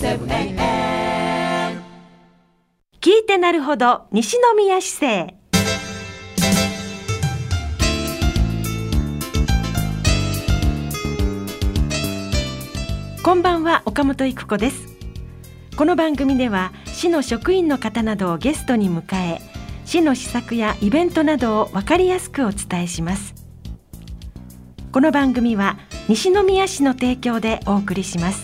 JFN。 聞いてなるほど西宮市政。こんばんは、岡本育子です。この番組では市の職員の方などをゲストに迎え、市の施策やイベントなどを分かりやすくお伝えします。この番組は西宮市の提供でお送りします。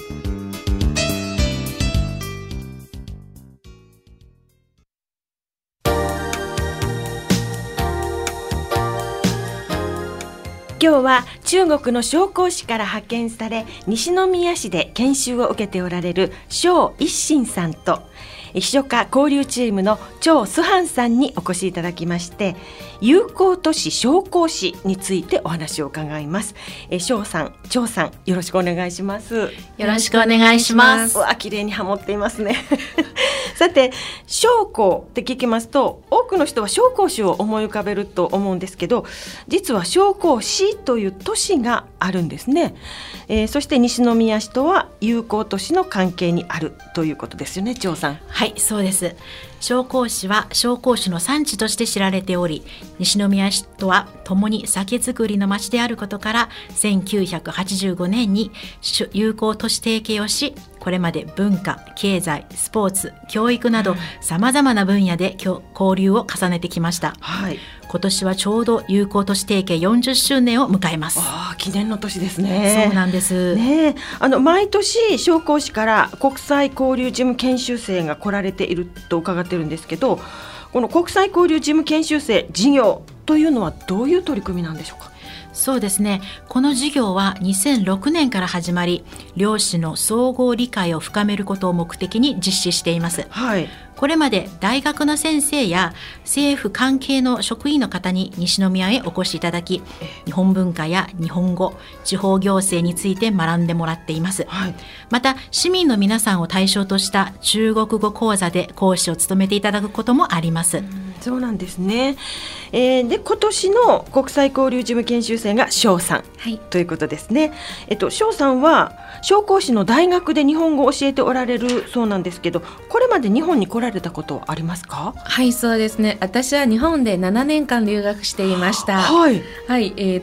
今日は中国の紹興酒から派遣され、西宮市で研修を受けておられる張一新さんと、秘書課交流チームの張素範さんにお越しいただきまして、友好都市紹興市についてお話を伺います。張さん、張さん、よろしくお願いします。 よろしくお願いします。 綺麗にハモっていますね。さて、紹興って聞きますと、多くの人は紹興酒を思い浮かべると思うんですけど、実は紹興市という都市があるんですね。そして西宮市とは友好都市の関係にあるということですよね、張さん。 はい、そうです。紹興市は紹興酒の産地として知られており、西宮市とは共に酒造りの町であることから、1985年に友好都市提携をし、これまで文化、経済、スポーツ、教育などさまざまな分野で交流を重ねてきました。 はい、 今年はちょうど友好都市提携40周年を迎えます。 記念の年ですね。 そうなんです、 ね、毎年紹興市から国際交流事務研修生が来られていると伺ってるんですけど、この国際交流事務研修生事業というのはどういう取り組みなんでしょうか。 そうですね、この事業は2006年から始まり、両市の相互理解を深めることを目的に実施しています。 はい、 これまで大学の先生や政府関係の職員の方に西宮へお越しいただき、日本文化や日本語、地方行政について学んでもらっています。 はい、 また市民の皆さんを対象とした中国語講座で講師を務めていただくこともあります。 そうなんですね。で、今年の国際交流事務研修生が張さん、 はい、 ということですね。張さんは紹興市の大学で日本語を教えておられるそうなんですけど、これまで日本に来られたことはありますか。 はい、そうですね。私は日本で7年間留学していました。 はい、 はい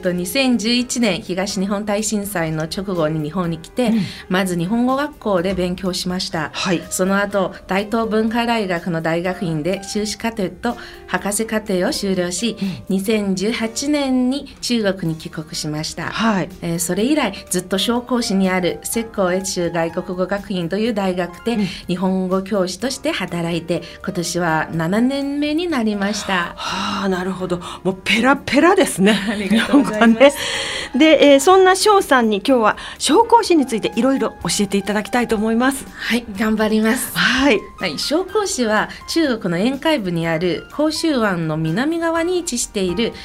、2011年東日本大震災の直後に日本に来て、まず日本語学校で勉強しました。 はい、 その後大東文化大学の大学院で修士課程と博士課程を修了し、2018年に中国に帰国しました。 はい、 それ以来ずっと紹興市にある浙江越州外国語学院という大学で日本語教師として働いて、今年は7年目になりました。 なるほど、もうペラペラですね。 ありがとうございます。 で、そんな張さんに今日は紹興市についていろいろ教えていただきたいと思います。 はい、頑張ります。 はい、 はい、紹興市は中国の沿海部にある広州湾の南側に位置している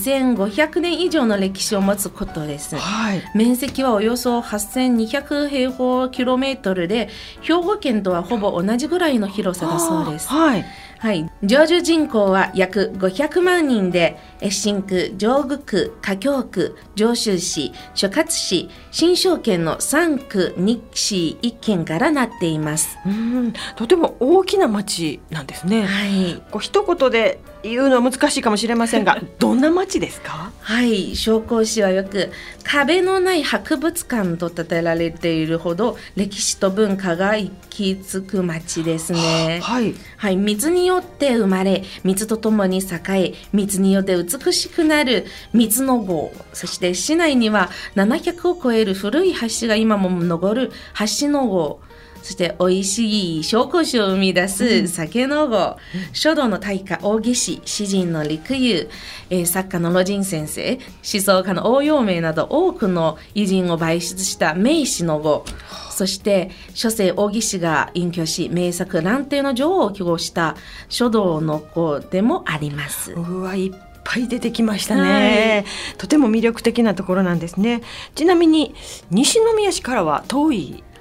2500年以上の歴史を持つことです。 はい、 面積はおよそ8200平方キロメートルで、兵庫県とはほぼ同じぐらいの広さだそうです。 はい、 はい、常住人口は約500万人で、越新区、上郡区、華僑区、常州市、所轄市、新庄県の3区2市1県からなっています。 とても大きな町なんですね。 はい、 一言で言うのは難しいかもしれませんが、どんな町ですか。 はい、紹興市はよく壁のない博物館と称えられているほど歴史と文化が行き着く町ですね。 はい、 はい、水によって生まれ、水とともに栄え、水によって美しくなる水の郷。そして市内には700を超える古い橋が今も残る橋の郷。そして美味しい紹興酒を生み出す酒の郷、書道の大家王羲之、詩人の陸游、作家の魯迅先生、思想家の応用明など多くの偉人を輩出した名士の郷、そして書生王羲之が隠居し名作蘭亭の女王を揮毫した書道の郷でもあります。 うわ、いっぱい出てきましたね。とても魅力的なところなんですね。ちなみに西宮市からは遠い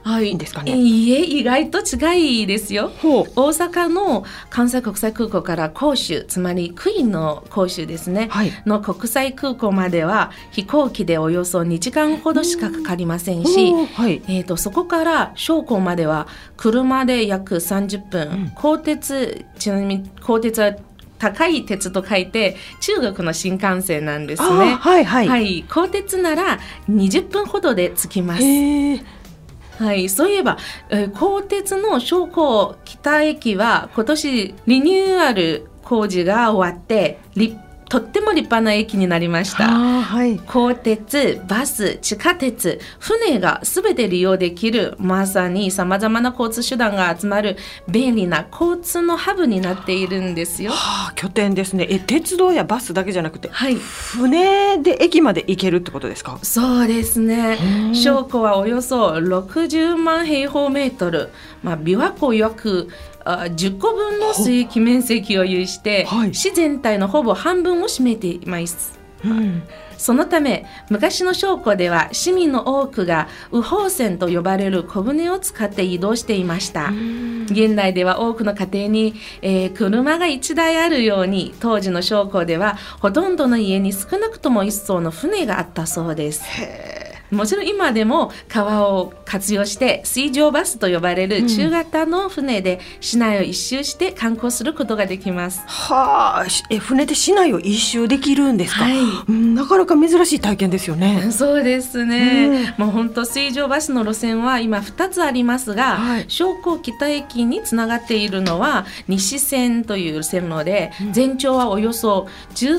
いんですかね。 いえ、意外と違いですよ。 ほう。 大阪の関西国際空港から広州、つまりクイーンの広州ですね、 はい。 の国際空港までは飛行機でおよそ2時間ほどしかかかりませんし、 はい。 そこから小港までは車で約30分、鋼鉄、ちなみに鋼鉄は高い鉄と書いて中国の新幹線なんですね。 はいはい。 はい、鋼鉄なら20分ほどで着きます。はい、そういえば、鋼鉄の小港北駅は今年リニューアル工事が終わってとっても立派な駅になりました。 はい。 鋼鉄、バス、地下鉄、船がすべて利用できる、まさに様々な交通手段が集まる便利な交通のハブになっているんですよ。 拠点ですね。鉄道やバスだけじゃなくて、 はい、 船で駅まで行けるってことですか？ そうですね。小港はおよそ60万平方メートル、琵琶湖約10個分の水域面積を有して、 はい、 市全体のほぼ半分を占めています。そのため昔の小港では市民の多くが右方線と呼ばれる小舟を使って移動していました。現代では多くの家庭に、車が1台あるように、当時の小港ではほとんどの家に少なくとも1艘の船があったそうです。もちろん今でも川を活用して水上バスと呼ばれる中型の船で市内を一周して観光することができます。 船で市内を一周できるんですか？ はい、 なかなか珍しい体験ですよね。 そうですね。もう本当水上バスの路線は今2つありますが、小港北駅につながっているのは西線という線路で、全長はおよそ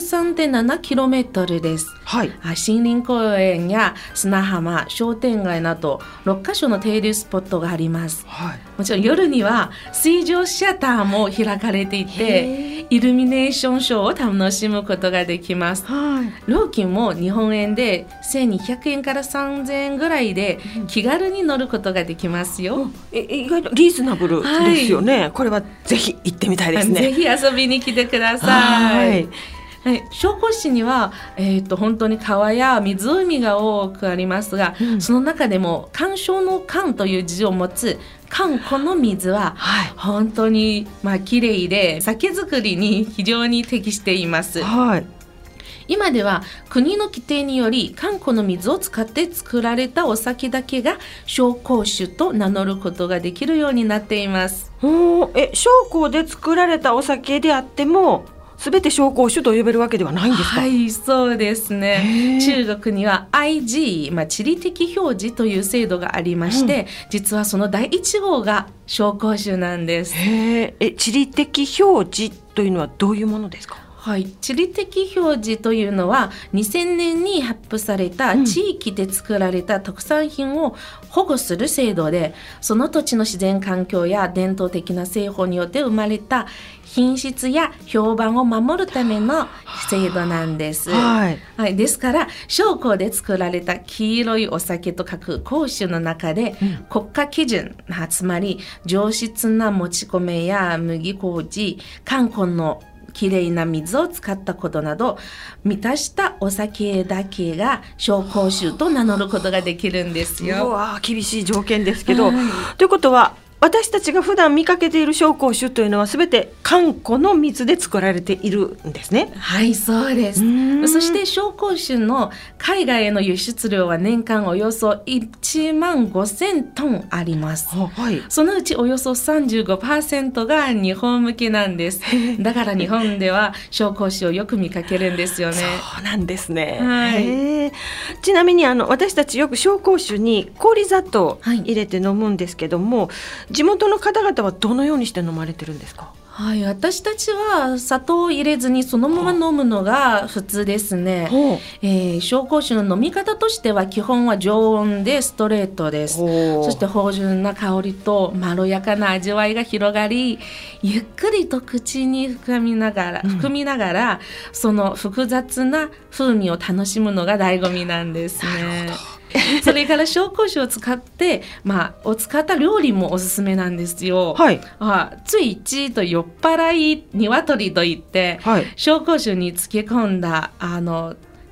13.7km です。 はい、 森林公園や砂浜、商店街など6カ所の停留スポットがあります。もちろん夜には水上シアターも開かれていて、イルミネーションショーを楽しむことができます。料金も日本円で1200円から3000円ぐらいで気軽に乗ることができますよ。 意外とリーズナブルですよね。これはぜひ行ってみたいですね。 ぜひ遊びに来てください。小港市には、本当に川や湖が多くありますが、その中でも環礁の環という字を持つ環湖の水は本当にきれいで、酒造りに非常に適しています。今では国の規定により環湖の水を使って作られたお酒だけが小港酒と名乗ることができるようになっています。 小港で作られたお酒であってもすべて小港酒と呼べるわけではないんですか？ はい、そうですね。中国には IG、地理的表示という制度がありまして、実はその第1号が小港酒なんです。 地理的表示というのはどういうものですか？ はい、地理的表示というのは2000年に発布された地域で作られた特産品を保護する制度で、その土地の自然環境や伝統的な製法によって生まれた品質や評判を守るための制度なんです。ですから小港で作られた黄色いお酒と書く港酒の中で、国家基準、つまり上質なもち米や麦麹、漢根のきれいな水を使ったことなど満たしたお酒だけが小港酒と名乗ることができるんですよ。 厳しい条件ですけど、ということは私たちが普段見かけている小港酒というのはすべて漢湖の水で作られているんですね。 はい、そうです。そして小港酒の海外への輸出量は年間およそ1万5000トンあります。そのうちおよそ 35% が日本向けなんです。だから日本では小港酒をよく見かけるんですよね。 そうなんですね。ちなみに私たちよく小港酒に氷砂糖入れて飲むんですけども、地元の方々はどのようにして飲まれてるんですか？ はい、私たちは砂糖を入れずにそのまま飲むのが普通ですね。小港酒の飲み方としては基本は常温でストレートです。そして芳醇な香りとまろやかな味わいが広がり、ゆっくりと口に含みながら、その複雑な風味を楽しむのが醍醐味なんですね。それから小港酒を使った料理もおすすめなんですよ。ついちと酔っ払い鶏といって、小港酒に漬け込んだ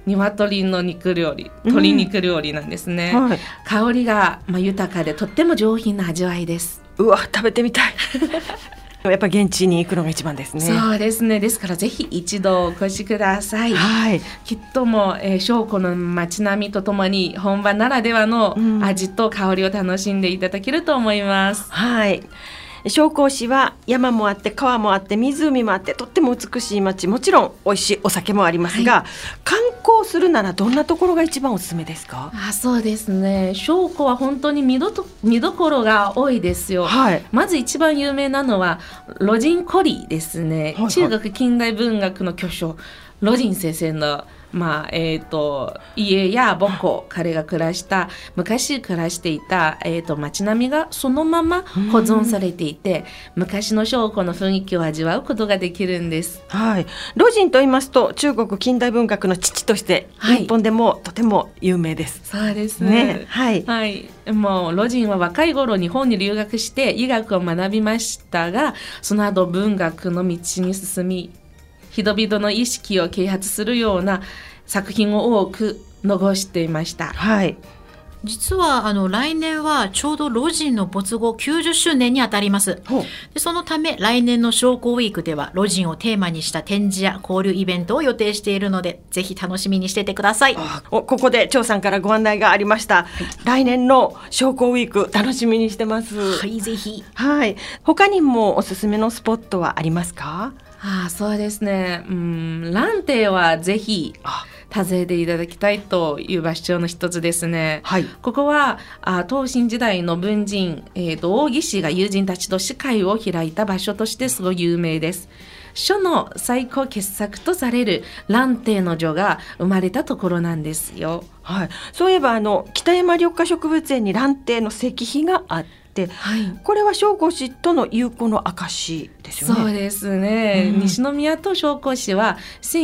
鶏の肉料理、鶏肉料理なんですね、 はい、 香りが、豊かでとっても上品な味わいです。 うわ、食べてみたいやっぱ現地に行くのが一番ですね。 そうですね。ですからぜひ一度お越しください。 はい、 きっとも正湖の街並みとともに本場ならではの味と香りを楽しんでいただけると思います。 はい、正江市は山もあって川もあって湖もあってとっても美しい町、もちろん美味しいお酒もありますが、観光するならどんなところが一番おすすめですか？ そうですね。正湖は本当に見どころが多いですよ。はい、まず一番有名なのは羅人古里ですね。はいはい、中国近代文学の巨匠羅人先生の家や母校、彼が昔暮らしていた、街並みがそのまま保存されていて、昔の正湖の雰囲気を味わうことができるんです。 はい、羅人と言いますと中国近代文学の父として日本でもとても有名です。 そうですね。はい、はい、もう羅人は若い頃日本に留学して医学を学びましたが、その後文学の道に進み、人々の意識を啓発するような作品を多く残していました。 はい、 実は来年はちょうど羅人の没後90周年にあたります。でそのため来年の正江ウィークでは羅人をテーマにした展示や交流イベントを予定しているので、ぜひ楽しみにしててください。 ここで張さんからご案内がありました、来年の正江ウィーク楽しみにしてます。 はい、ぜひ。 はい、他にもおすすめのスポットはありますか？ そうですね。蘭亭はぜひ訪ねていただきたいという場所の一つですね。はい、ここは東晋時代の文人、王羲之が友人たちと詩会を開いた場所としてすごい有名です。書の最高傑作とされる蘭亭の序が生まれたところなんですよ。 はい、そういえば北山緑化植物園に蘭亭の石碑があって、はい、これは正江市との友好の証ですよね。 そうですね、西宮と正江市は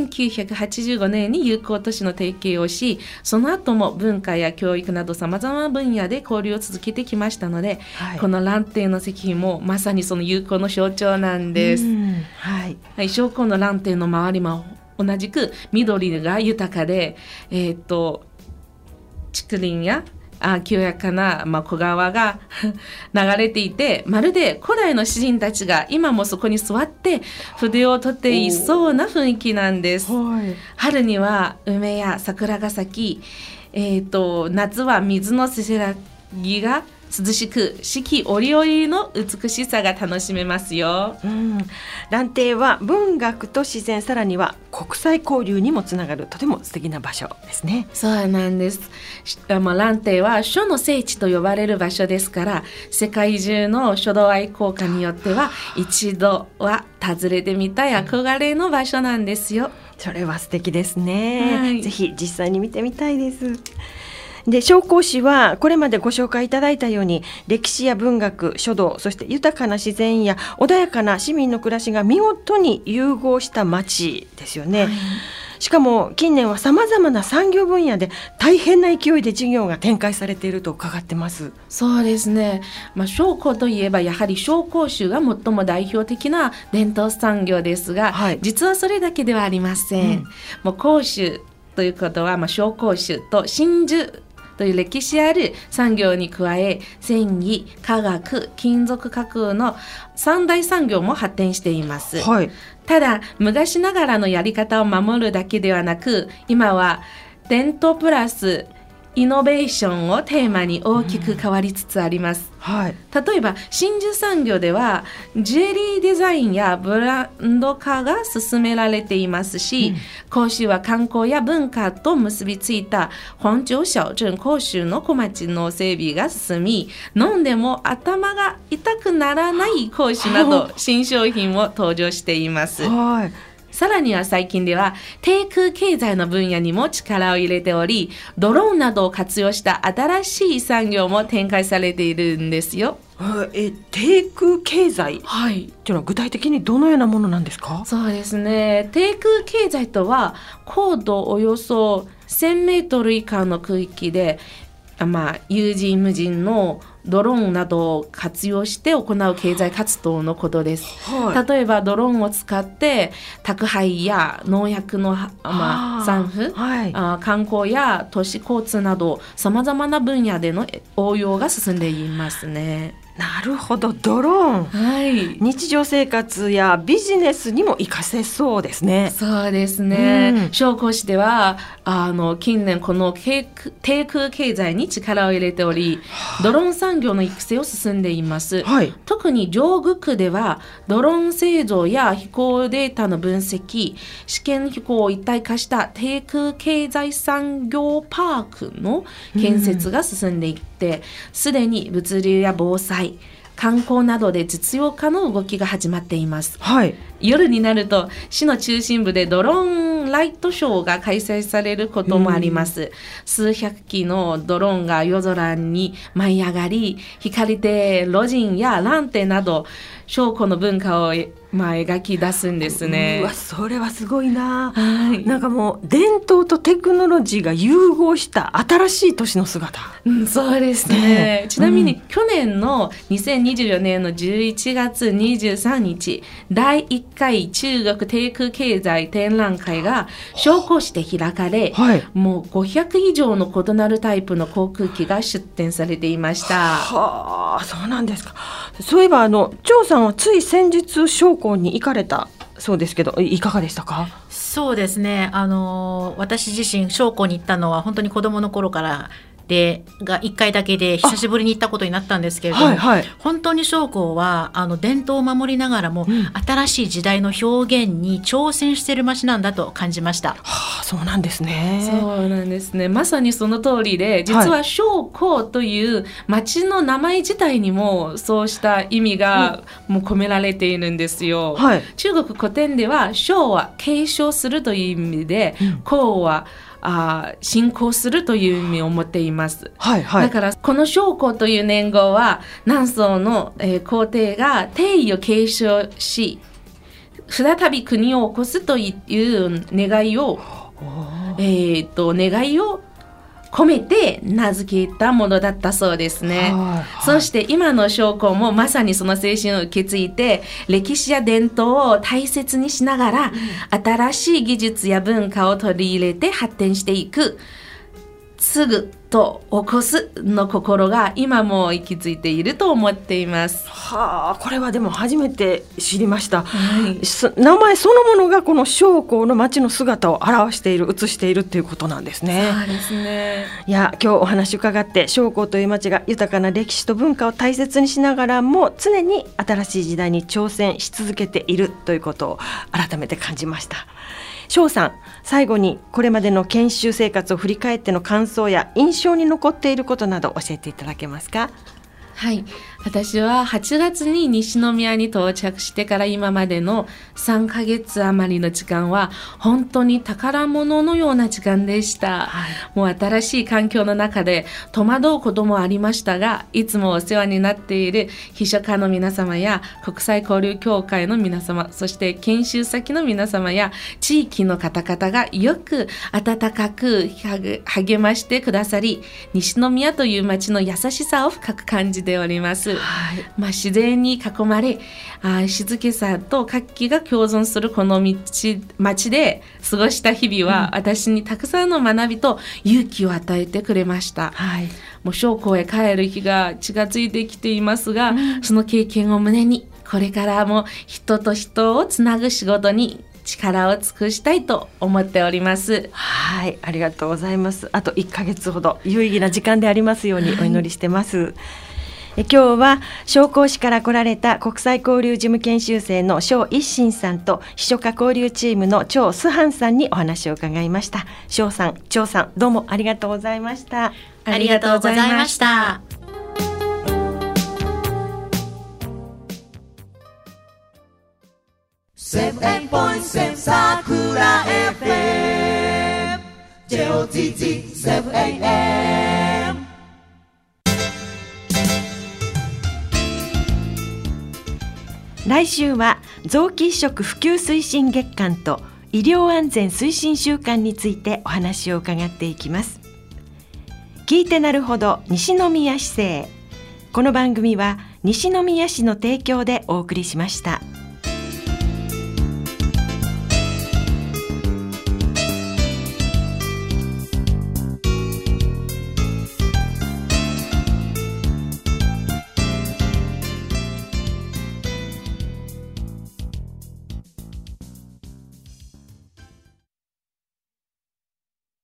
1985年に友好都市の提携をし、その後も文化や教育などさまざまな分野で交流を続けてきましたので、はい、この蘭亭の石碑もまさにその友好の象徴なんです。はいはい、正江の蘭亭の周りも同じく緑が豊かで、竹林や清やかな、小川が流れていて、まるで古代の詩人たちが今もそこに座って筆を取っていそうな雰囲気なんです。春には梅や桜が咲き、夏は水のせせらぎが涼しく、四季折々の美しさが楽しめますよ。 蘭亭は文学と自然、さらには国際交流にもつながるとても素敵な場所ですね。 そうなんです。蘭亭は書の聖地と呼ばれる場所ですから、世界中の書道愛好家によっては一度は訪れてみたい憧れの場所なんですよ。 それは素敵ですね。はい、ぜひ実際に見てみたいです。で正江市はこれまでご紹介いただいたように、歴史や文学、書道、そして豊かな自然や穏やかな市民の暮らしが見事に融合した町ですよね。しかも近年はさまざまな産業分野で大変な勢いで事業が展開されていると伺ってます。 そうですね、正江といえばやはり紹興酒が最も代表的な伝統産業ですが、実はそれだけではありません。もう香酒ということは、紹興酒と真珠という歴史ある産業に加え、繊維、化学、金属加工の三大産業も発展しています。ただ昔ながらのやり方を守るだけではなく、今は伝統プラスイノベーションをテーマに大きく変わりつつあります。例えば真珠産業ではジュエリーデザインやブランド化が進められていますし、香酒は観光や文化と結びついた本州小鎮香酒の小町の整備が進み、飲んでも頭が痛くならない香酒など新商品も登場しています。さらには最近では低空経済の分野にも力を入れており、ドローンなどを活用した新しい産業も展開されているんですよ。 低空経済、というのは具体的にどのようなものなんですか？ そうですね、低空経済とは高度およそ1000メートル以下の区域で、有人無人のドローンなどを活用して行う経済活動のことです。 はい、 例えばドローンを使って宅配や農薬の、散布、 はい、 観光や都市交通などさまざまな分野での応用が進んでいますね。 なるほど、ドローン、 はい、 日常生活やビジネスにも活かせそうですね。 そうですね。商工市では近年この低空経済に力を入れており、ドローン産業の育成を進んでいます。 はい、 特に上宮区ではドローン製造や飛行データの分析、試験飛行を一体化した低空経済産業パークの建設が進んでいって、すでに物流や防災、観光などで実用化の動きが始まっています。 はい、 夜になると市の中心部でドローンライトショーが開催されることもあります。数百機のドローンが夜空に舞い上がり、光でロジンやランテなど商工の文化を描き出すんですね。 うわ、それはすごいな。 はい、 なんかもう伝統とテクノロジーが融合した新しい都市の姿。 そうですね。ちなみに去年の2024年の11月23日、第1回中国低空経済展覧会が商工市で開かれ、 はい、 もう500以上の異なるタイプの航空機が出展されていました。 はあ、そうなんですか。そういえば張さんはつい先日商工に行かれたそうですけど、いかがでしたか？ そうですね、私自身商工に行ったのは本当に子どもの頃からが1回だけで久しぶりに行ったことになったんですけれども、はいはい、本当に商工は伝統を守りながらも、新しい時代の表現に挑戦している街なんだと感じました。 はあ、そうなんですね。 そうなんですね。まさにその通りで、実は商工という街の名前自体にもそうした意味がもう込められているんですよ。はい、中国古典では商は継承するという意味で、工は信仰するという意味を持っています。はいはい、だからこの商工という年号は南宋の、皇帝が帝位を継承し再び国を起こすという願いを込めて名付けたものだったそうですね。そして今の商工もまさにその精神を受け継いで、歴史や伝統を大切にしながら、新しい技術や文化を取り入れて発展していく、継ぐと起こすの心が今も息づいていると思っています。 はあ、これはでも初めて知りました。はい、名前そのものがこの商工の街の姿を表している、映しているっていうことなんですね。 そうですね。 いや、今日お話伺って商工という街が豊かな歴史と文化を大切にしながらも常に新しい時代に挑戦し続けているということを改めて感じました。翔さん、最後にこれまでの研修生活を振り返っての感想や印象に残っていることなど教えていただけますか？ はい、私は8月に西宮に到着してから今までの3ヶ月余りの時間は本当に宝物のような時間でした。はい、もう新しい環境の中で戸惑うこともありましたが、いつもお世話になっている秘書課の皆様や国際交流協会の皆様、そして研修先の皆様や地域の方々がよく温かく励ましてくださり、西宮という街の優しさを深く感じております。はい、自然に囲まれ、静けさと活気が共存するこの街で過ごした日々は、私にたくさんの学びと勇気を与えてくれました。はい、もう商工へ帰る日が近づいてきていますが、その経験を胸にこれからも人と人をつなぐ仕事に力を尽くしたいと思っております。 はい、ありがとうございます。あと1ヶ月ほど有意義な時間でありますようにお祈りしてます。今日は商工市から来られた国際交流事務研修生の張一新さんと秘書課交流チームの張素範さんにお話を伺いました。張さん、張さん、どうもありがとうございました。 ありがとうございました。 7.7 Sakura FM JOZZ 7am。 来週は臓器移植普及推進月間と医療安全推進週間についてお話を伺っていきます。聞いてなるほど西宮市政。 この番組は西宮市の提供でお送りしました。